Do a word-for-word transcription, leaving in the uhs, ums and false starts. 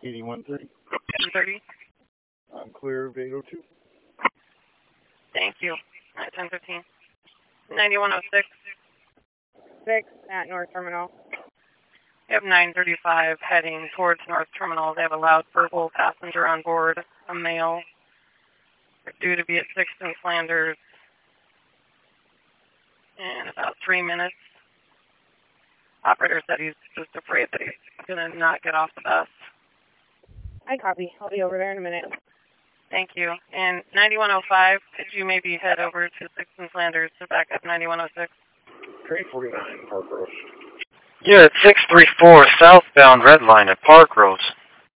eighty-one thirty. thirty. I'm clear of eight oh two. Thank you. At ten fifteen. ninety-one oh six. six at North Terminal. We have nine thirty-five heading towards North Terminal. They have a loud verbal passenger on board, a male. They're due to be at sixth and Flanders in about three minutes. Operator said he's just afraid that he's going to not get off the bus. I copy. I'll be over there in a minute. Thank you. And ninety-one oh five, could you maybe head over to sixth and Flanders to back up ninety-one oh six? Train forty-nine, Park Road. You're at six three four southbound Red Line at Park Road.